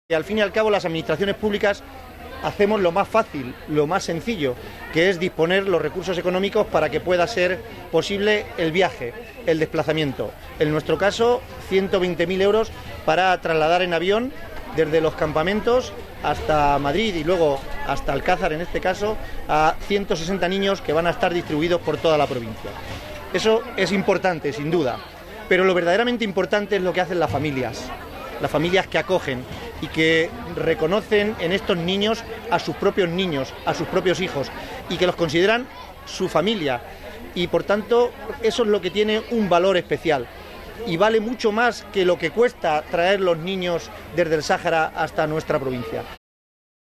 Al fin y al cabo, las administraciones públicas hacemos lo más fácil, lo más sencillo, que es disponer los recursos económicos para que pueda ser posible el viaje, el desplazamiento. En nuestro caso, 120.000 euros para trasladar en avión desde los campamentos hasta Madrid y luego hasta Alcázar, en este caso, a 160 niños que van a estar distribuidos por toda la provincia. Eso es importante, sin duda, pero lo verdaderamente importante es lo que hacen las familias que acogen y que reconocen en estos niños, a sus propios hijos, y que los consideran su familia. Y por tanto, eso es lo que tiene un valor especial. Y vale mucho más que lo que cuesta traer los niños desde el Sáhara hasta nuestra provincia.